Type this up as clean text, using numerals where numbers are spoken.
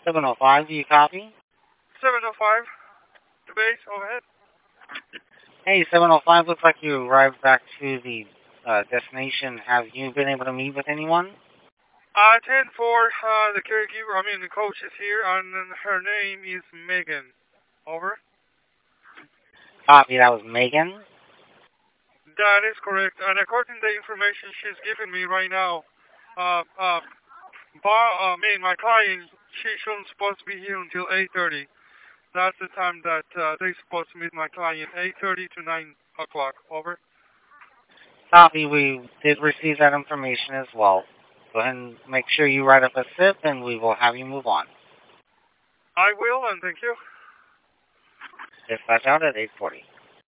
705, do you copy? 705, to base, overhead. Hey, 705, looks like you arrived back to the destination. Have you been able to meet with anyone? 10-4, the caregiver, the coach is here, and her name is Megan. Over. Copy, that was Megan. That is correct, and according to the information she's giving me right now, my client, she shouldn't supposed to be here until 8:30. That's the time that they're supposed to meet my client, 8:30 to 9 o'clock. Over. Copy, we did receive that information as well. Go ahead and make sure you write up a SIP, and we will have you move on. I will, and thank you. Dispatch out at 8:40.